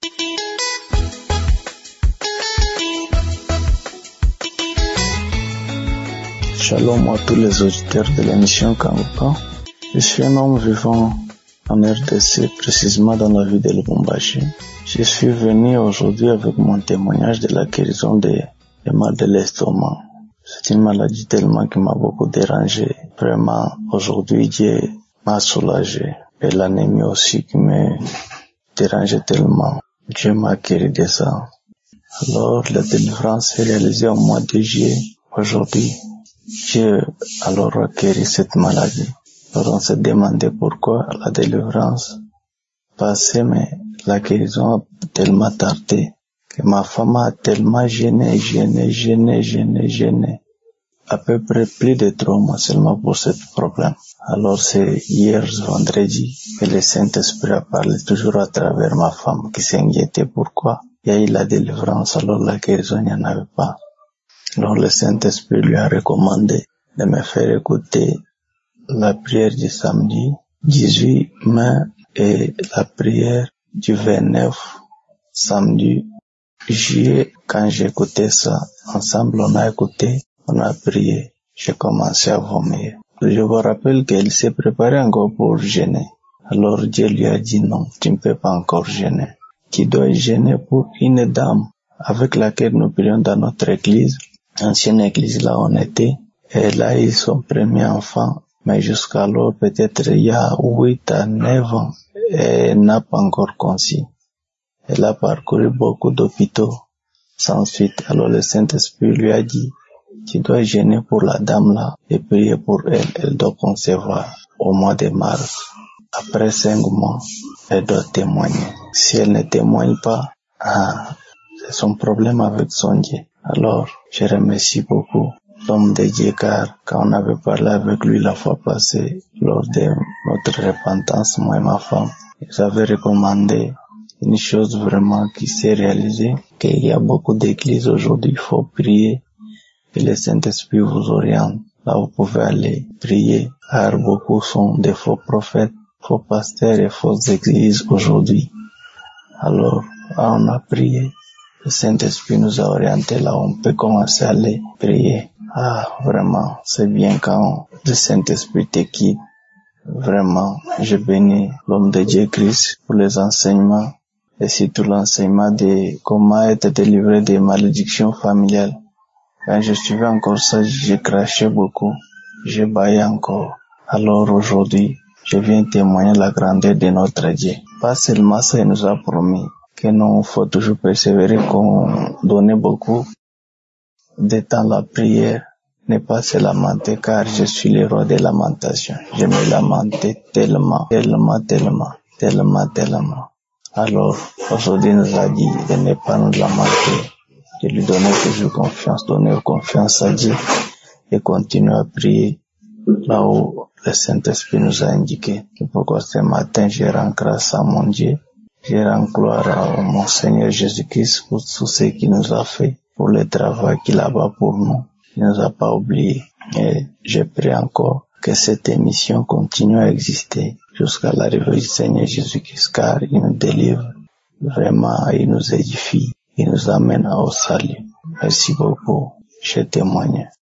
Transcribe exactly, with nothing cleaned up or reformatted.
Shalom à tous les auditeurs de l'émission Kangoka. Je suis un homme vivant en R D C, précisément dans la ville de Lubumbashi. Je suis venu aujourd'hui avec mon témoignage de la guérison des, des mal de l'estomac. C'est une maladie tellement qui m'a beaucoup dérangé. Vraiment, aujourd'hui, Dieu m'a soulagé. Et l'anémie aussi qui me dérangeait tellement. Dieu m'a guéri de ça. Alors, la délivrance est réalisée au mois de juillet. Aujourd'hui, Dieu alors a guéri cette maladie. Alors on s'est demandé pourquoi la délivrance passait, mais la guérison a tellement tardé que ma femme a tellement gêné, gêné, gêné, gêné, gêné. À peu près plus de trois mois seulement pour ce problème. Alors c'est hier vendredi que le Saint-Esprit a parlé toujours à travers ma femme qui s'inquiétait pourquoi il y a eu la délivrance alors la guérison il n'y en avait pas. Alors le Saint-Esprit lui a recommandé de me faire écouter la prière du samedi dix-huit mai et la prière du vingt-neuf samedi juillet. Quand j'ai écouté ça, ensemble on a écouté, on a prié, j'ai commencé à vomir. Je vous rappelle qu'il s'est préparé encore pour jeûner. Alors Dieu lui a dit non, tu ne peux pas encore jeûner. Tu dois jeûner pour une dame avec laquelle nous prions dans notre église. Ancienne église là on était, elle a eu son premier enfant, mais jusqu'alors peut-être il y a huit à neuf ans, elle n'a pas encore conçu. Elle a parcouru beaucoup d'hôpitaux sans suite. Alors le Saint-Esprit lui a dit, tu dois jeûner pour la dame là et prier pour elle, elle doit concevoir au mois de mars. Après cinq mois, elle doit témoigner. Si elle ne témoigne pas, ah, c'est son problème avec son Dieu. Alors, je remercie beaucoup l'homme de Dieu car quand on avait parlé avec lui la fois passée, lors de notre repentance, moi et ma femme, ils avaient recommandé une chose vraiment qui s'est réalisée, qu'il y a beaucoup d'églises aujourd'hui, il faut prier et le Saint-Esprit vous oriente. Là, vous pouvez aller prier car beaucoup sont des faux prophètes, faux pasteurs et fausses églises aujourd'hui. Alors, là, on a prié. Le Saint-Esprit nous a orientés là, on peut commencer à aller prier. Ah, vraiment, c'est bien quand le Saint-Esprit te quitte. Vraiment, je bénis l'homme de Dieu Christ pour les enseignements et surtout l'enseignement de comment être délivré des malédictions familiales. Quand je suivais encore ça, j'ai craché beaucoup, j'ai baillé encore. Alors aujourd'hui, je viens témoigner la grandeur de notre Dieu. Pas seulement ça, il nous a promis que nous, faut toujours persévérer, qu'on donne beaucoup de temps la prière, ne pas se lamenter, car je suis le roi des lamentations. Je me lamentais tellement, tellement, tellement, tellement, tellement. Alors, aujourd'hui, il nous a dit de ne pas nous lamenter, de lui donner toujours confiance, donner confiance à Dieu et continuer à prier là où le Saint-Esprit nous a indiqué. C'est pourquoi ce matin, je rends grâce à mon Dieu. Je rends gloire à mon Seigneur Jésus-Christ pour tout ce qu'il nous a fait, pour le travail qu'il a fait pour nous. Il ne nous a pas oubliés. Et je prie encore que cette émission continue à exister jusqu'à l'arrivée du Seigneur Jésus-Christ, car il nous délivre. Vraiment, il nous édifie. Il nous amène au salut. Merci beaucoup. Je témoigne.